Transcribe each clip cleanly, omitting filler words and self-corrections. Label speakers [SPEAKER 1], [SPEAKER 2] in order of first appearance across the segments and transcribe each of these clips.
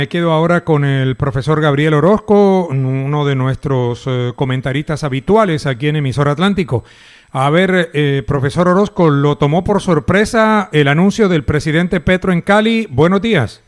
[SPEAKER 1] Me quedo ahora con el profesor Gabriel Orozco, uno de nuestros comentaristas habituales aquí en Emisor Atlántico. A ver, profesor Orozco, ¿lo tomó por sorpresa el anuncio del presidente Petro en Cali? Buenos días.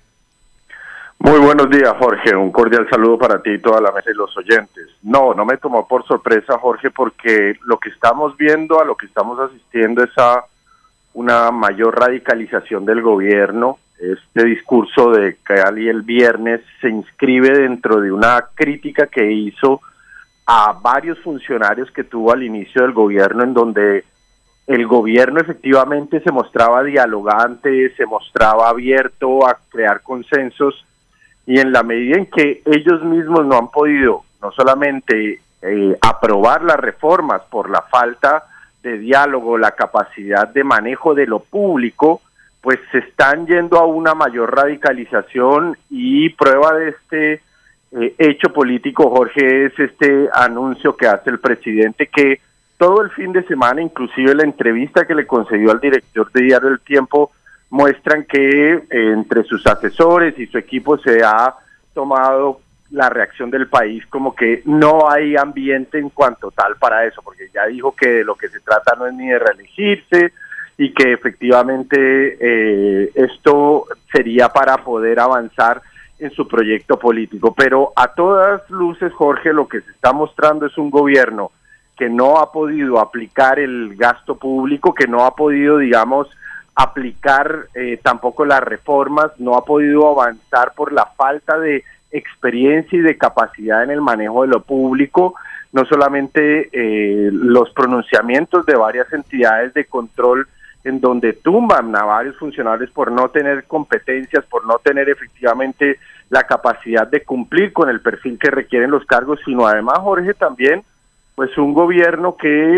[SPEAKER 2] Muy buenos días, Jorge. Un cordial saludo para ti y toda la mesa y los oyentes. No me tomó por sorpresa, Jorge, porque lo que estamos viendo, a lo que estamos asistiendo es a una mayor radicalización del gobierno. Este discurso de Cali el viernes se inscribe dentro de una crítica que hizo a varios funcionarios que tuvo al inicio del gobierno, en donde el gobierno efectivamente se mostraba dialogante, se mostraba abierto a crear consensos, y en la medida en que ellos mismos no han podido no solamente aprobar las reformas por la falta de diálogo, la capacidad de manejo de lo público, pues se están yendo a una mayor radicalización, y prueba de este hecho político, Jorge, es este anuncio que hace el presidente, que todo el fin de semana, inclusive la entrevista que le concedió al director de Diario El Tiempo, muestran que entre sus asesores y su equipo se ha tomado la reacción del país como que no hay ambiente en cuanto tal para eso, porque ya dijo que de lo que se trata no es ni de reelegirse, y que efectivamente esto sería para poder avanzar en su proyecto político. Pero a todas luces, Jorge, lo que se está mostrando es un gobierno que no ha podido aplicar el gasto público, que no ha podido, digamos, aplicar tampoco las reformas, no ha podido avanzar por la falta de experiencia y de capacidad en el manejo de lo público. No solamente los pronunciamientos de varias entidades de control en donde tumban a varios funcionarios por no tener competencias, por no tener efectivamente la capacidad de cumplir con el perfil que requieren los cargos, sino además, Jorge, también pues un gobierno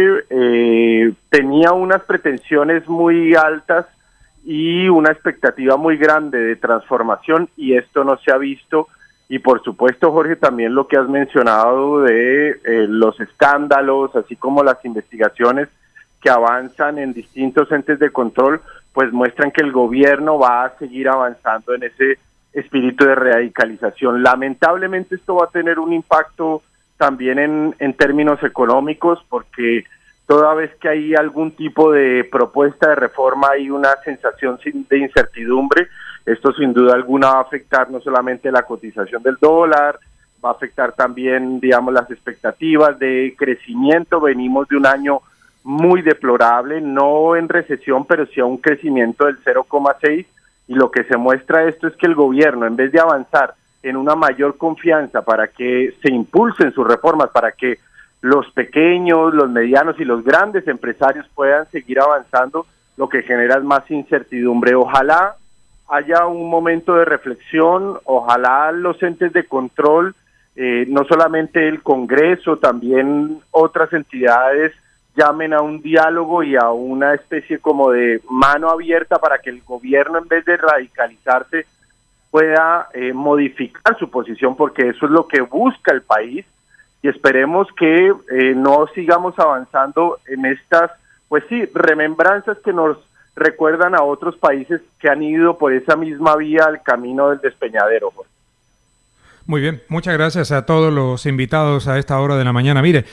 [SPEAKER 2] que tenía unas pretensiones muy altas y una expectativa muy grande de transformación, y esto no se ha visto. Y por supuesto, Jorge, también lo que has mencionado de los escándalos, así como las investigaciones que avanzan en distintos entes de control, pues muestran que el gobierno va a seguir avanzando en ese espíritu de radicalización. Lamentablemente esto va a tener un impacto también en términos económicos, porque toda vez que hay algún tipo de propuesta de reforma hay una sensación de incertidumbre. Esto sin duda alguna va a afectar no solamente la cotización del dólar, va a afectar también, digamos, las expectativas de crecimiento. Venimos de un año muy deplorable, no en recesión, pero sí a un crecimiento del 0,6, y lo que se muestra esto es que el gobierno, en vez de avanzar en una mayor confianza para que se impulsen sus reformas, para que los pequeños, los medianos y los grandes empresarios puedan seguir avanzando, lo que genera es más incertidumbre. Ojalá haya un momento de reflexión, ojalá los entes de control, no solamente el Congreso, también otras entidades, llamen a un diálogo y a una especie como de mano abierta para que el gobierno, en vez de radicalizarse, pueda modificar su posición, porque eso es lo que busca el país, y esperemos que no sigamos avanzando en estas, pues sí, remembranzas que nos recuerdan a otros países que han ido por esa misma vía al camino del despeñadero.
[SPEAKER 1] Muy bien, muchas gracias a todos los invitados a esta hora de la mañana. Mire,